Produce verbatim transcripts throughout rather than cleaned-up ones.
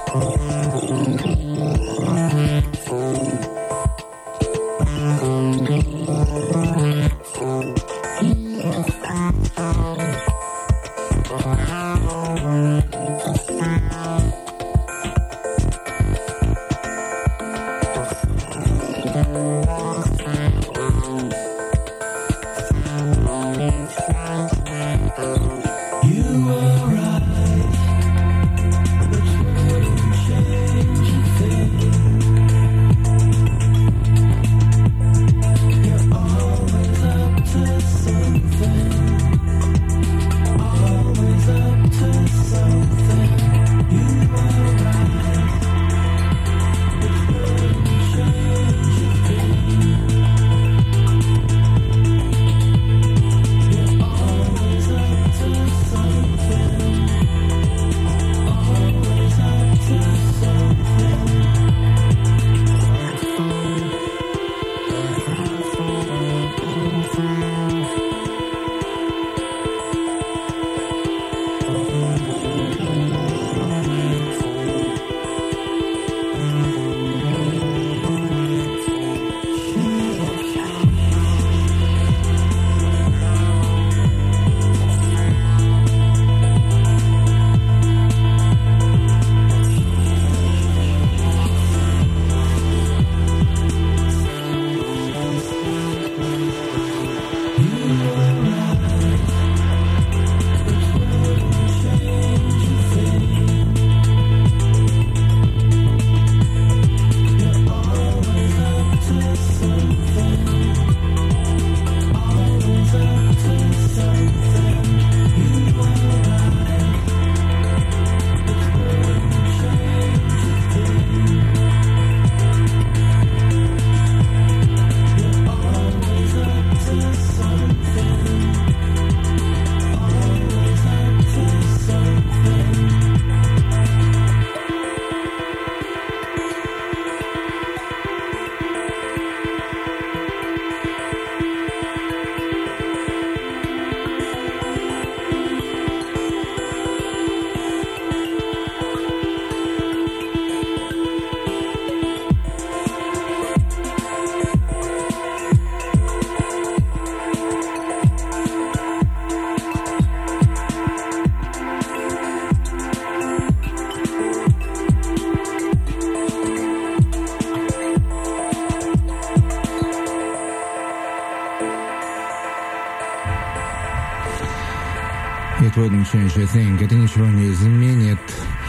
It wouldn't change a thing. Это ничего не изменит.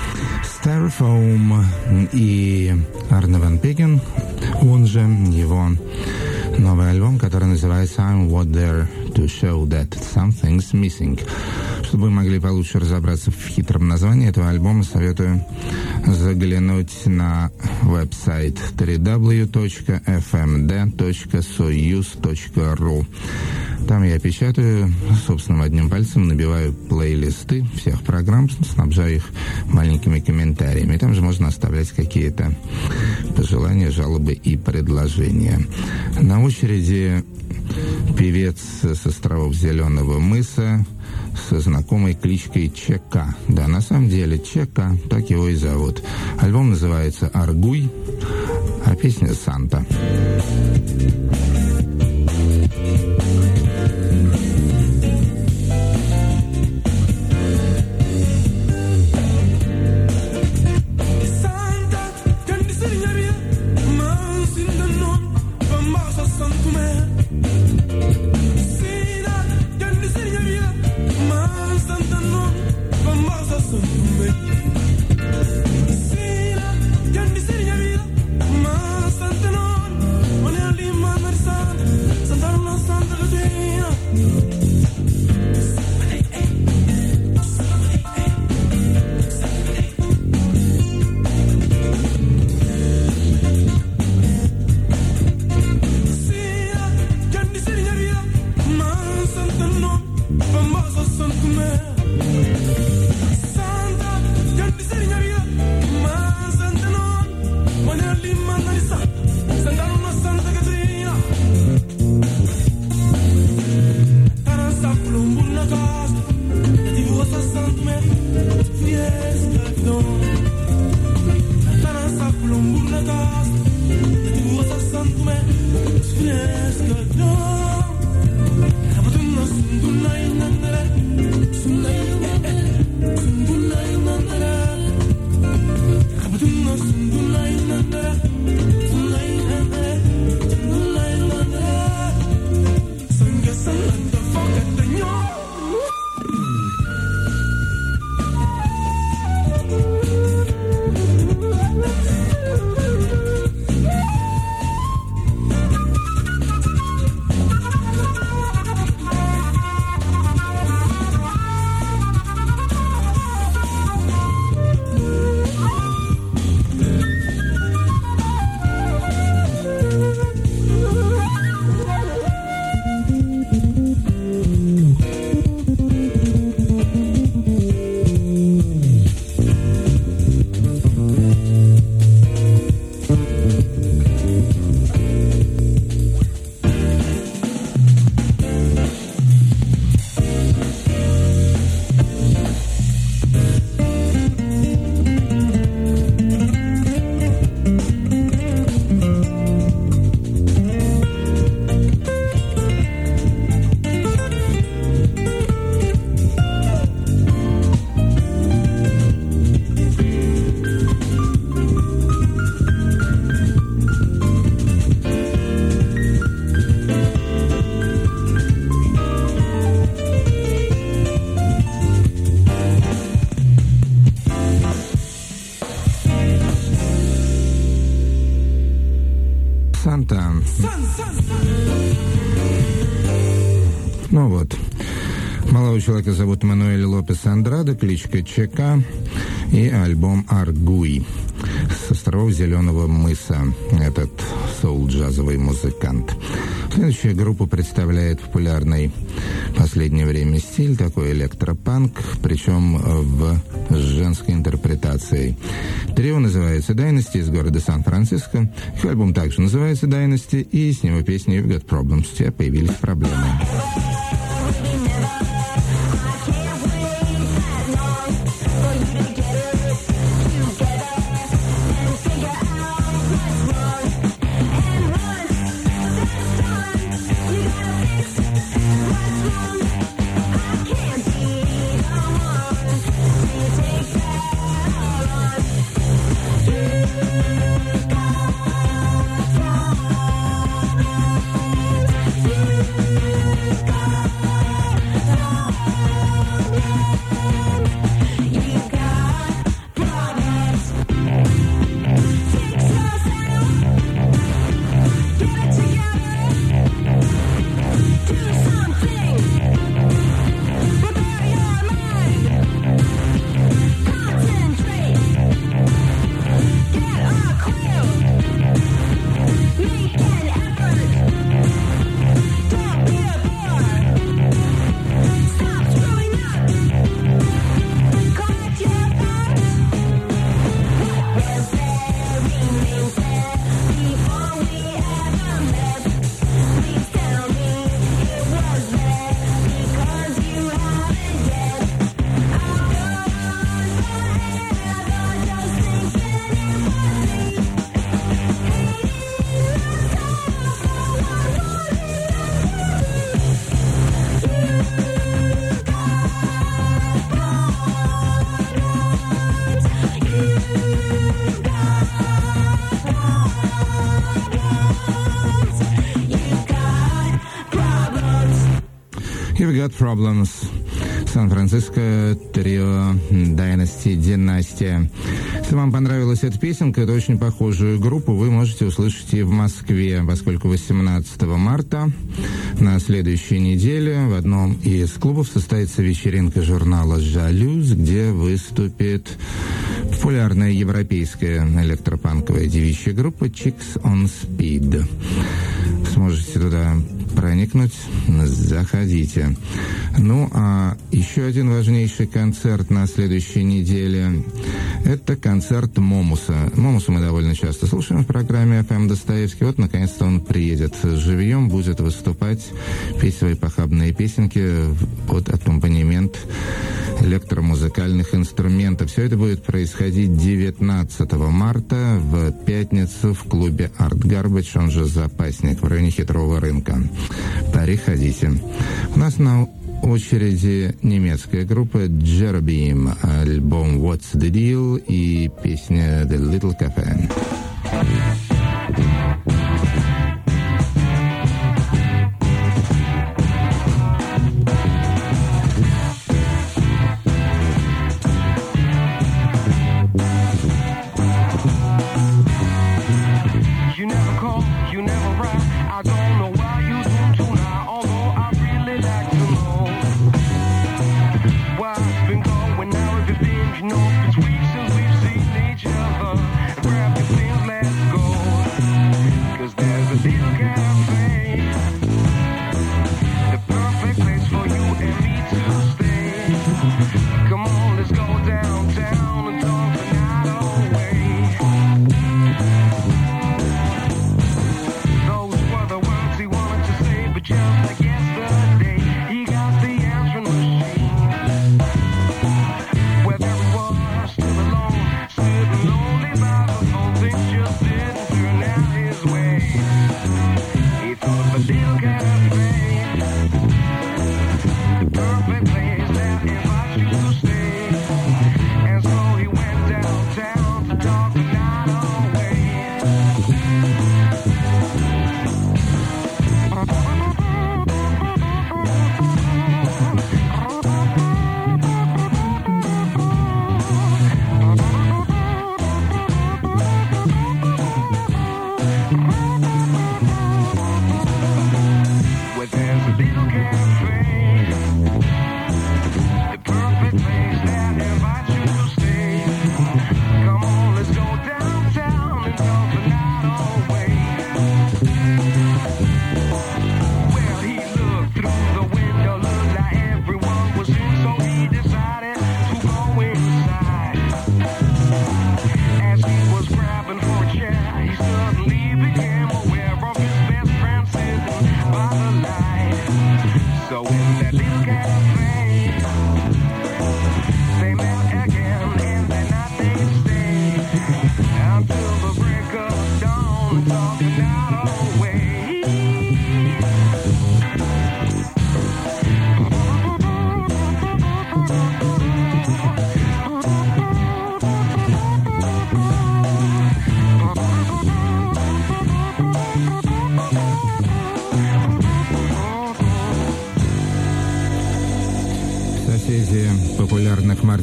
Styrofoam и Арне Ван Пекен, он же его новый альбом, который называется I'm What There to Show That Something's Missing. Чтобы вы могли получше разобраться в хитром названии этого альбома, советую заглянуть на веб-сайт дабл ю дабл ю дабл ю точка эф эм дэ точка союз точка ру. Там я печатаю, собственно, одним пальцем набиваю плейлисты всех программ, снабжаю их маленькими комментариями. Там же можно оставлять какие-то пожелания, жалобы и предложения. На очереди певец с островов Зеленого мыса со знакомой кличкой ЧК. Да, на самом деле ЧК, так его и зовут. Альбом называется «Аргуй», а песня «Санта». Santa non, on est Ну вот. Молодого человека зовут Мануэль Лопес Андраде, кличка ЧК, и альбом «Аргуй» с островов Зеленого мыса. Этот соул-джазовый музыкант. Следующая группа представляет популярный в последнее время стиль, такой электропанк, причем в женской интерпретации. Трио называется «Dynasty» из города Сан-Франциско. Их альбом также называется «Dynasty», и с него песня «You've Got Problems». У тебя появились проблемы. You've Got Problems. Сан-Франциско, трио Dynasty, Династия. Если вам понравилась эта песенка, то очень похожую группу вы можете услышать и в Москве, поскольку восемнадцатого марта на следующей неделе в одном из клубов состоится вечеринка журнала «Жалюз», где выступит популярная европейская электропанковая девичья группа Chicks on Speed. Сможете туда проникнуть, заходите. Ну, а еще один важнейший концерт на следующей неделе – это концерт Момуса. Момуса мы довольно часто слушаем в программе эф эм Достоевский. Вот, наконец-то, он приедет живьем, будет выступать, петь свои похабные песенки под аккомпанемент электромузыкальных инструментов. Все это будет происходить девятнадцатого марта в пятницу в клубе Art Garbage, он же «Запасник», в районе Хитрого рынка. Приходите. У нас на очереди немецкая группа Jerobeam, альбом «What's the Deal» и песня «The Little Cafe». It's weeks since we've seen each other. Grab your things, let's go.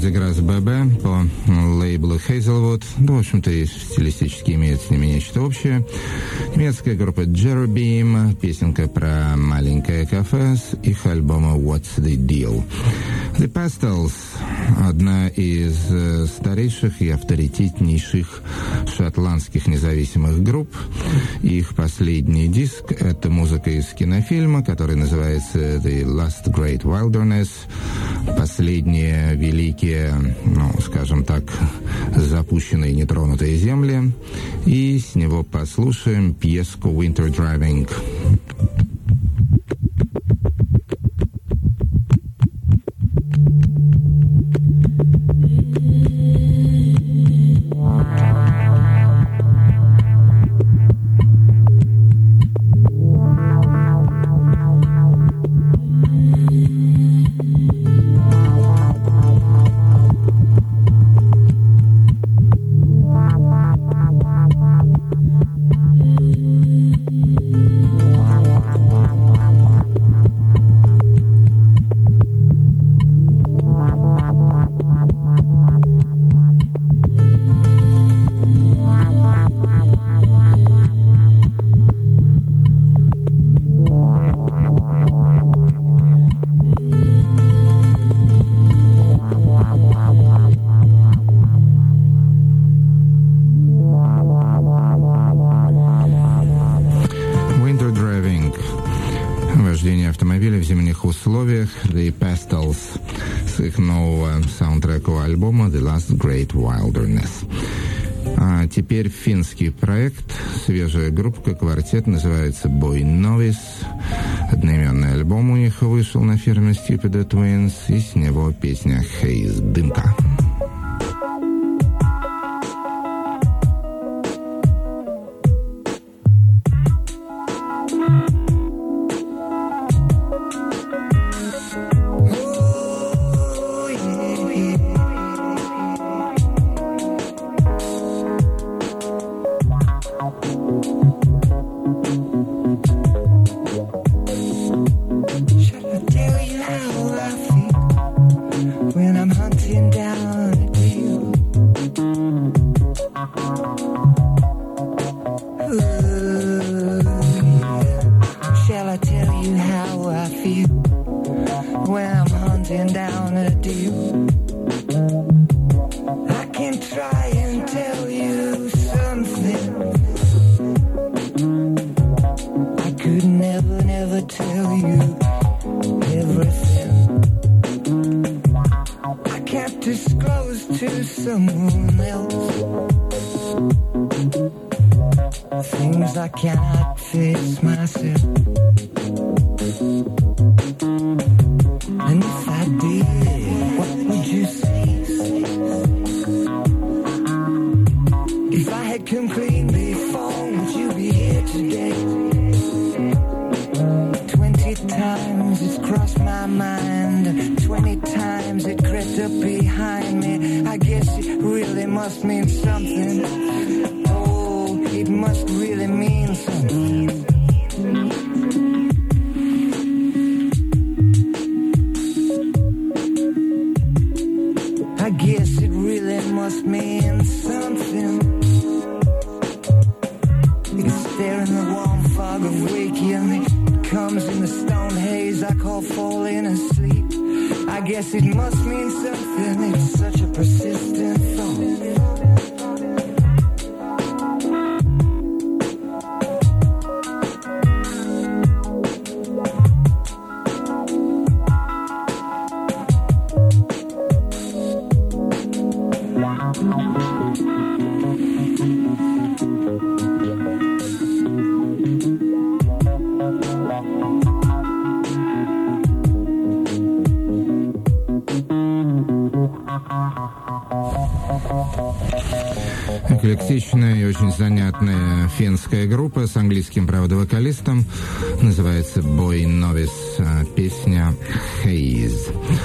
Деграсс ББ по лейблу Hazelwood. Да, в общем-то, и стилистически имеет с ними нечто общее. Немецкая группа Jerobeam, песенка про маленькое кафе с их альбома What's the Deal. The Pastels — одна из э, старейших и авторитетнейших шотландских независимых групп. Их последний диск — это музыка из кинофильма, который называется The Last Great Wilderness. Последние великие, ну, скажем так, запущенные нетронутые земли. И с него послушаем пьеску Winter Driving. Автомобиля в зимних условиях. The Pastels с их нового саундтрекового альбома The Last Great Wilderness. А теперь финский проект, свежая группа, квартет, называется Boy Novice. Одноименный альбом у них вышел на фирме Stupid Twins, и с него песня Haze, дымка. Эклектичная и очень занятная финская группа с английским, правда, вокалистом. Называется Boy Novice, песня Haze.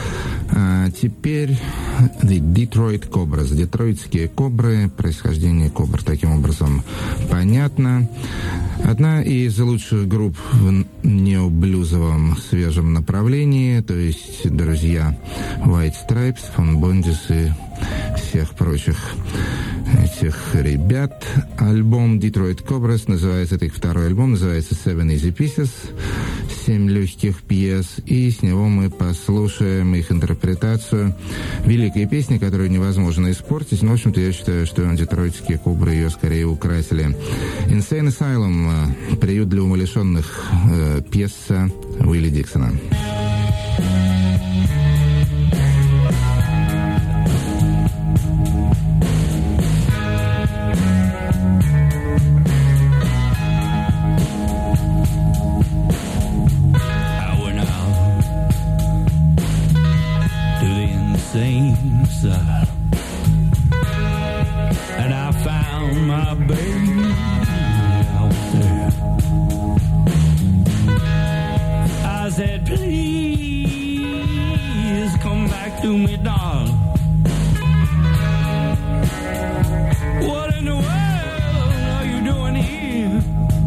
А теперь The Detroit Cobras. Детройтские кобры, происхождение кобр таким образом понятно. Одна из лучших групп в необлюзовом свежем направлении, то есть друзья White Stripes, Фон Бондис и всех прочих этих ребят. Альбом Detroit Cobras называется, это их второй альбом, называется Seven Easy Pieces, семь легких пьес, и с него мы послушаем их интерпретацию великой песни, которую невозможно испортить. Но, в общем-то, я считаю, что детройтские кобры ее скорее украсили. Insane Asylum, приют для умалишенных, пьеса Уилли Диксона. And I found my baby out there. I said, please come back to me, darling. What in the world are you doing here?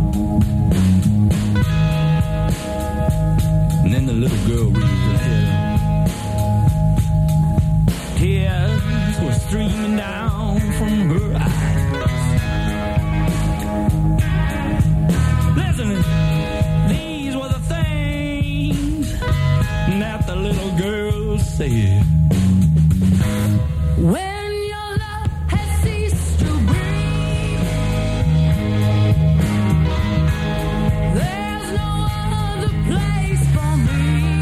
And then the little girl raised her head. Tears were streaming down from her eyes. Listen, these were the things that the little girl said. When your love has ceased to breathe, there's no other place for me.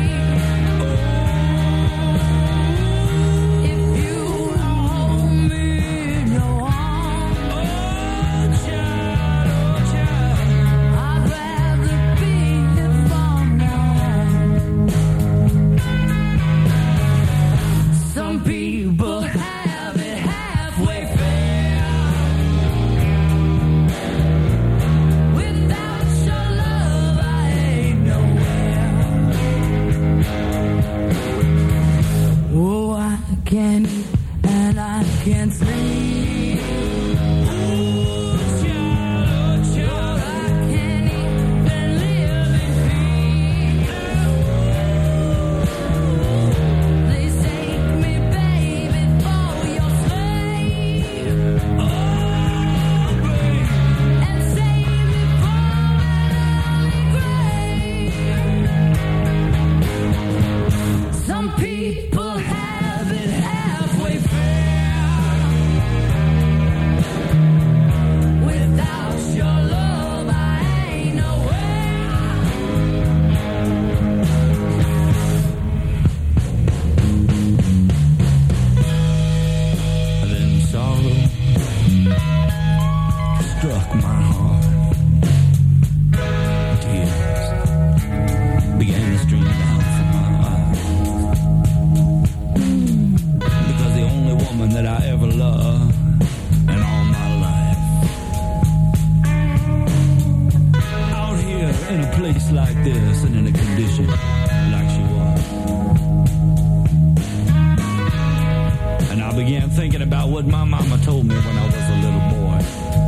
Can't eat and I can't sleep. Ooh, child, oh, child, I can't even live in peace. Please take me, baby, for your slave. Oh, baby, and save me from the grave. Some people have it halfway fair. Without your love, I ain't nowhere. Then sorrow struck my heart. Tears began to stream down from my eyes. Because the only woman that I ever loved in all my life, out here in a place like this and in a condition like she was. And I began thinking about what my mama told me when I was a little boy.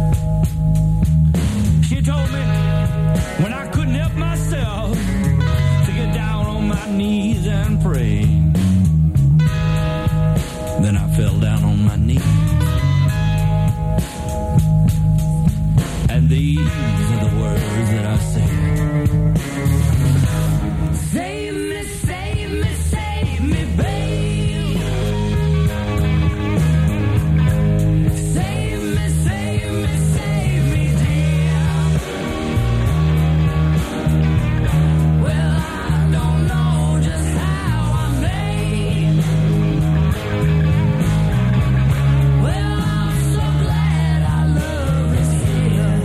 She told me when I couldn't help myself to get down on my knees and pray. Then I fell down on my knees. And these are the words that I said. Save me, save me, save me, babe. Save me, save me, save me, dear. Well, I don't know just how I made. Well, I'm so glad our love is here.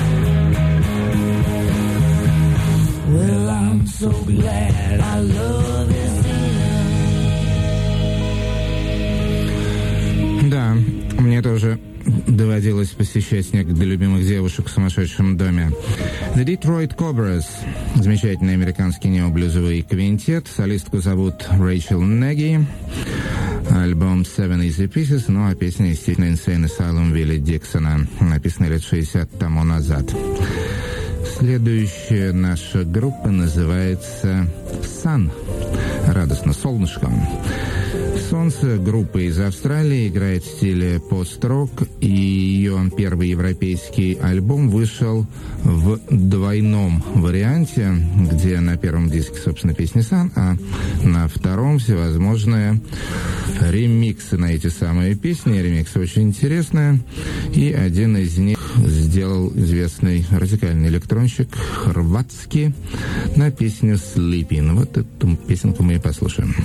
Well, I'm so glad our love is here. Да, мне тоже доводилось посещать некогда любимых девушек в сумасшедшем доме. The Detroit Cobras. Замечательный американский необлюзовый квинтет. Солистку зовут Рэйчел Неги. Альбом Seven Easy Pieces, ну а песня, естественно, Insane Asylum Вилли Диксона, написана лет шестьдесят тому назад. Следующая наша группа называется Sun. Радостно, солнышком. Солнце, группа из Австралии, играет в стиле пост-рок, и ее первый европейский альбом вышел в двойном варианте, где на первом диске, собственно, песня «Сан», а на втором всевозможные ремиксы на эти самые песни. Ремиксы очень интересные, и один из них сделал известный радикальный электронщик хорватский на песню «Sleeping». Вот эту песенку мы и послушаем.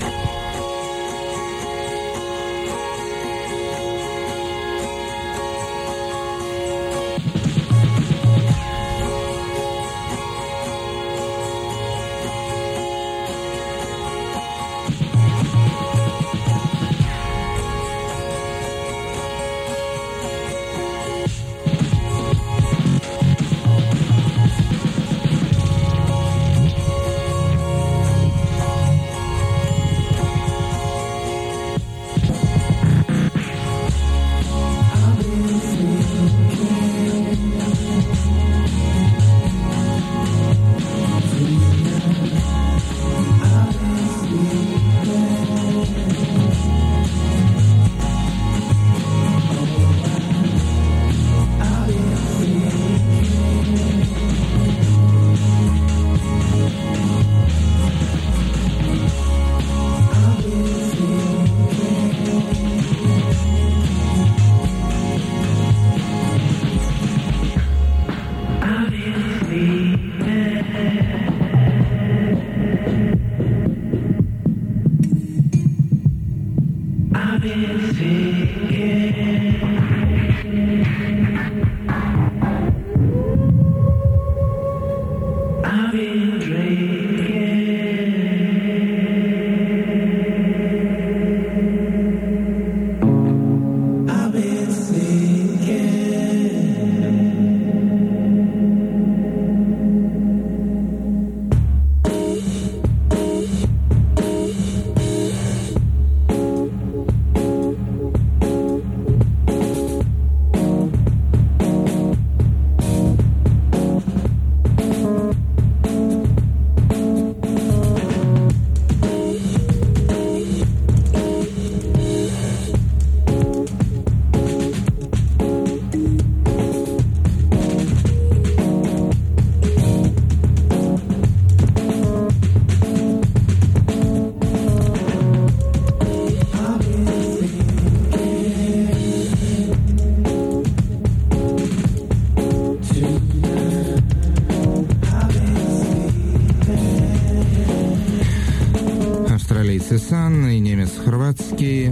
Sun и немец хорватский.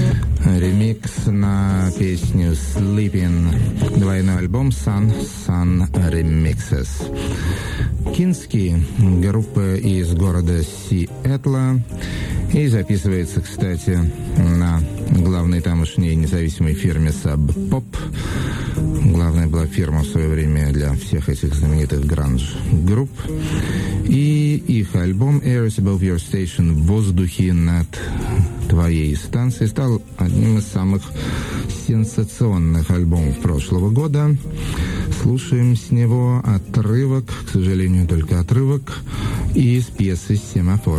Ремикс на песню Sleeping. Двойной альбом Sun, Sun Remixes. Кински, группа из города Сиэтла. И записывается, кстати, на главной тамошней независимой фирме Sub Pop. Главная была фирма в свое время для всех этих знаменитых гранж-групп. И их альбом «Airs Above Your Station» «В воздухе над твоей станцией» стал одним из самых сенсационных альбомов прошлого года. Слушаем с него отрывок, к сожалению, только отрывок, из пьесы «Семафор».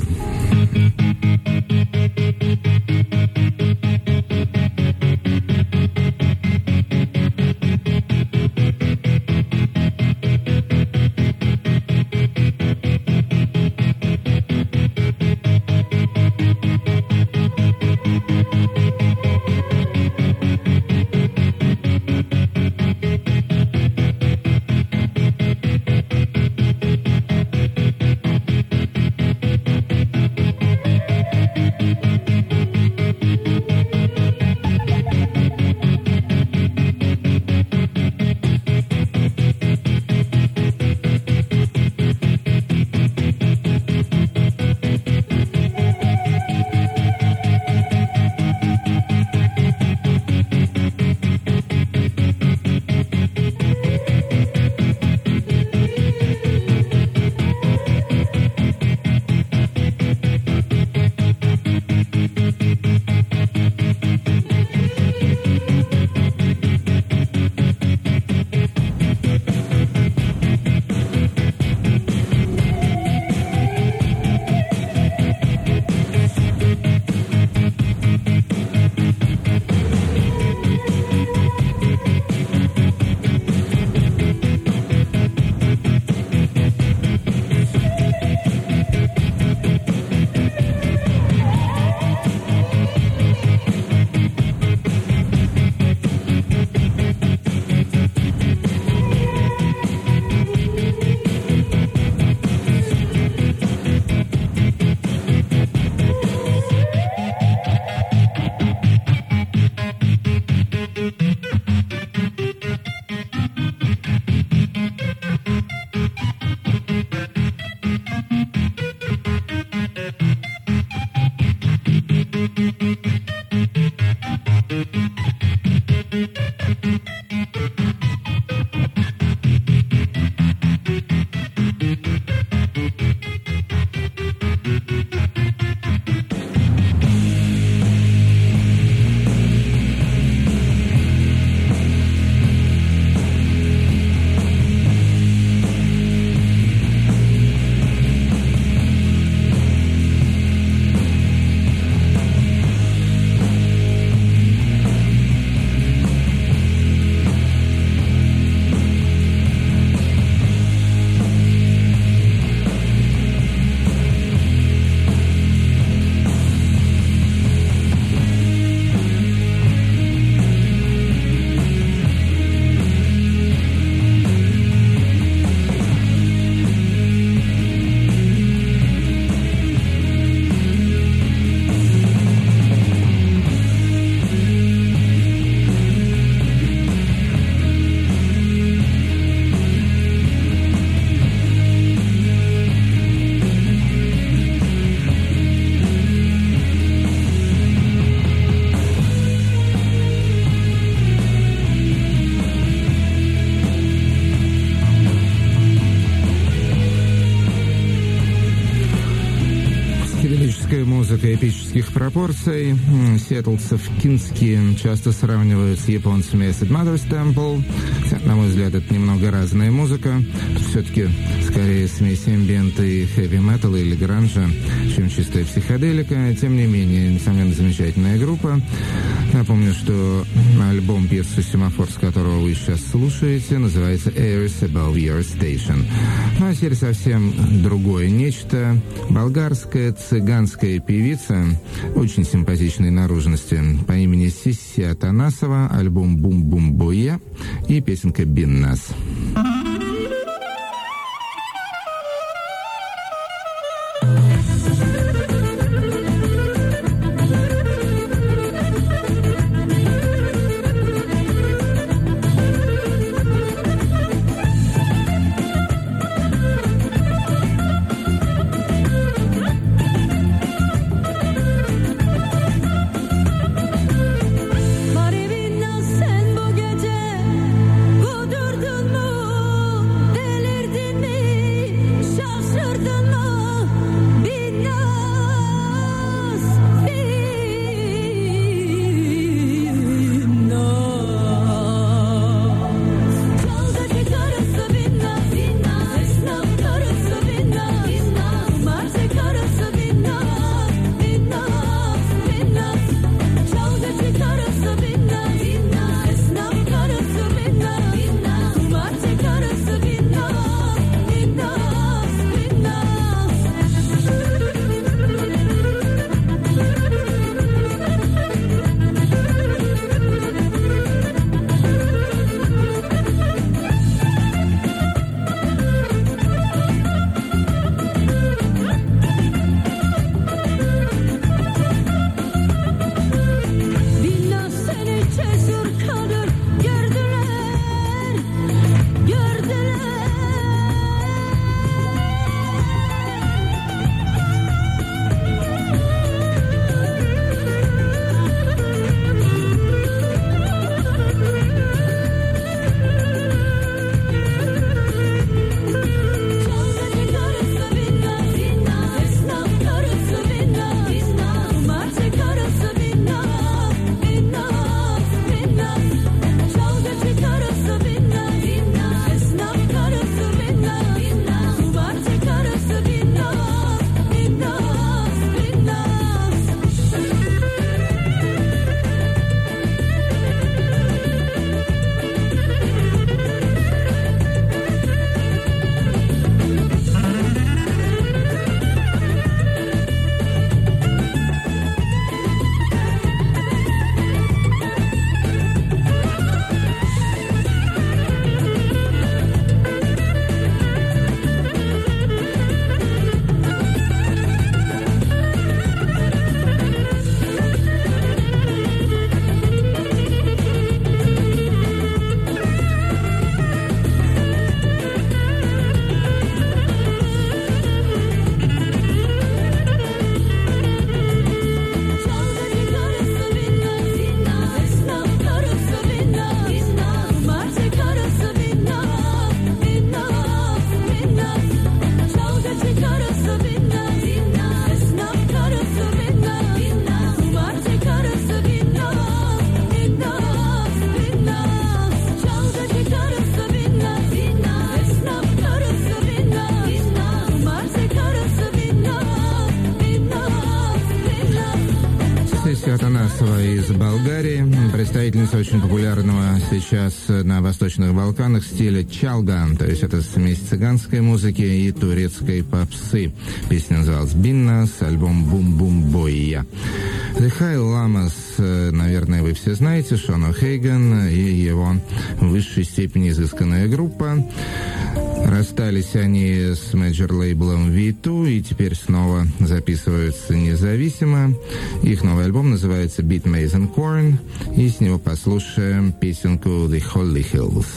географических пропорций. Сиэтлцев Кински часто сравнивают с японцами Acid Mother's Temple. На мой взгляд, это немного разная музыка. Все-таки скорее смесь эмбиента и хэви-металла или гранжа, чем чистая психоделика. Тем не менее, несомненно, замечательная группа. Напомню, что альбом пьесы «Семафор», с которого вы сейчас слушаете, называется «Airs Above Your Station». Ну, а теперь совсем другое нечто. Болгарская цыганская певица очень симпатичной наружности по имени Сисси Атанасова, альбом «Бум-бум-боя» и песенка «Биннас». Sen bu gece kudurdun mu? Атанасова из Болгарии, представительница очень популярного сейчас на Восточных Балканах стиля чалган, то есть это смесь цыганской музыки и турецкой попсы. Песня называлась «Биннас», альбом «Бум-бум-бойя». The High Llamas, наверное, вы все знаете, Шон О'Хейган и его в высшей степени изысканная группа. Расстались они с мейджор-лейблом ви ту и теперь снова записываются независимо. Их новый альбом называется «Beat Maize and Corn», и с него послушаем песенку «The Holy Hills».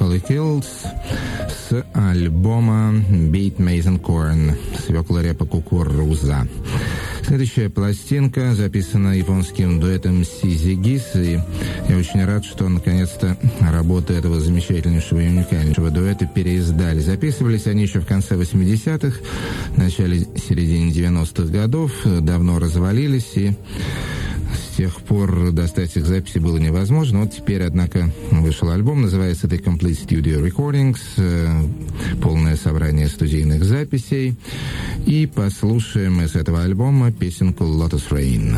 Holy Kills с альбома Beat Maize and Corn, свекла, репа, кукуруза. Следующая пластинка записана японским дуэтом Сизи Гис, и я очень рад, что наконец-то работы этого замечательнейшего и уникальнейшего дуэта переиздали. Записывались они еще в конце восьмидесятых, в начале-середине девяностых годов, давно развалились, и с тех пор достать их записи было невозможно. Вот теперь, однако, вышел альбом, называется The Complete Studio Recordings, полное собрание студийных записей. И послушаем из этого альбома песенку Lotus Rain.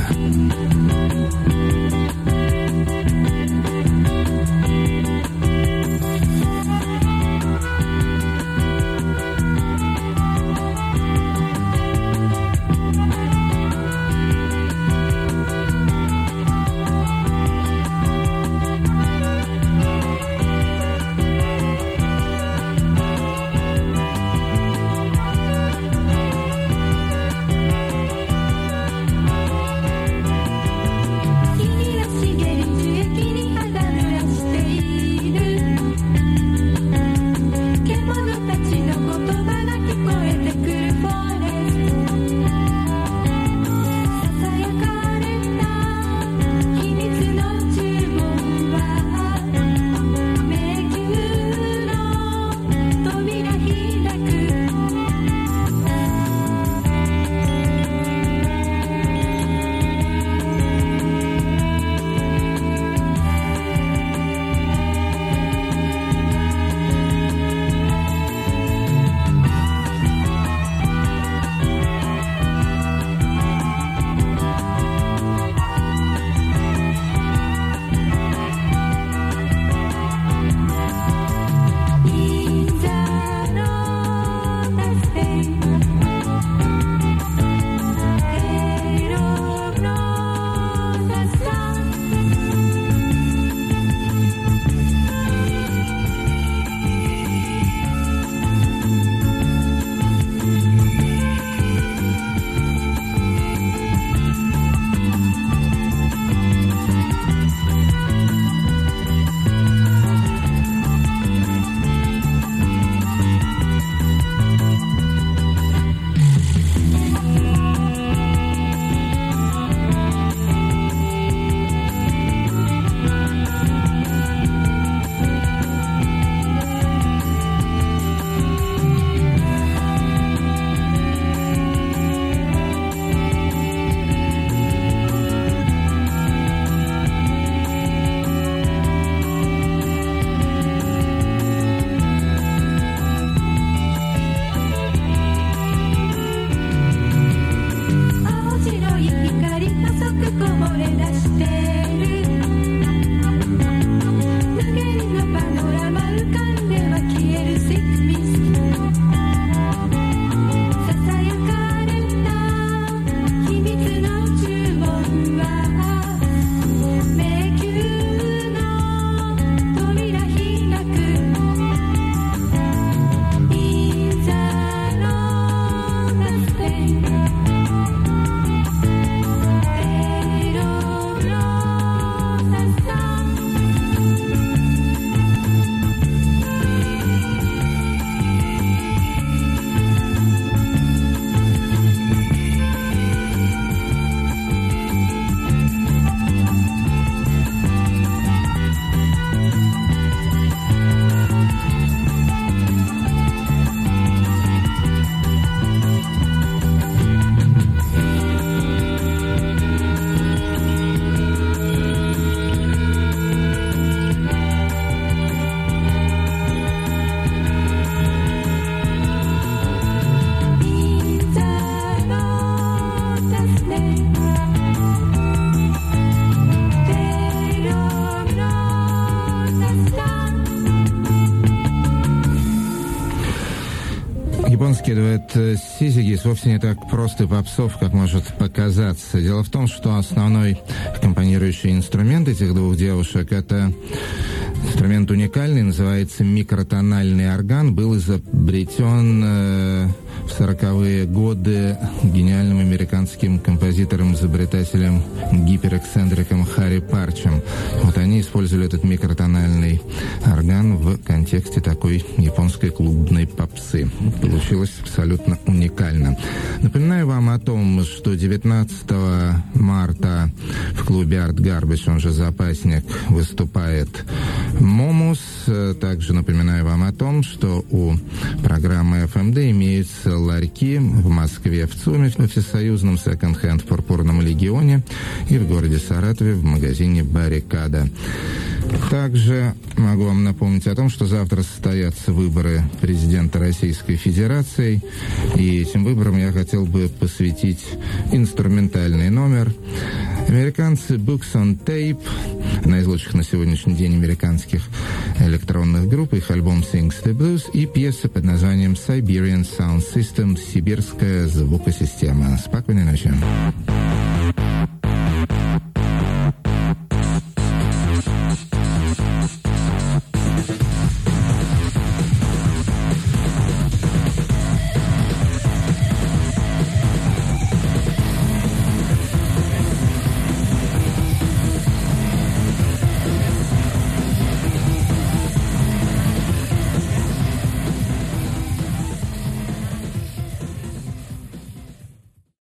Японский дуэт Сизи Гис вовсе не так прост и попсов, как может показаться. Дело в том, что основной аккомпанирующий инструмент этих двух девушек — это инструмент уникальный, называется микротональный орган, был изобретен э, в сороковые годы гениальным американским композитором-изобретателем гиперэксцентриком Харри Парчем. Вот они использовали этот микротональный орган в контексте такой японской клубной попсы. Получилось абсолютно уникально. Напоминаю вам о том, что девятнадцатого марта в клубе Art Garbage, он же «Запасник», выступает Момус. Также напоминаю вам о том, что у программы эф эм ди имеются ларьки в Москве, в ЦУМе, в всесоюзном секонд-хенд в Пурпурном Легионе и в городе Саратове в магазине «Баррикада». Также могу вам напомнить о том, что завтра состоятся выборы президента Российской Федерации, и этим выборам я хотел бы посвятить инструментальный номер. Американцы Books on Tape, одна из лучших на сегодняшний день американских электронных групп, их альбом Sings the Blues и пьеса под названием Siberian Sound System, сибирская звукосистема. Спокойной ночи.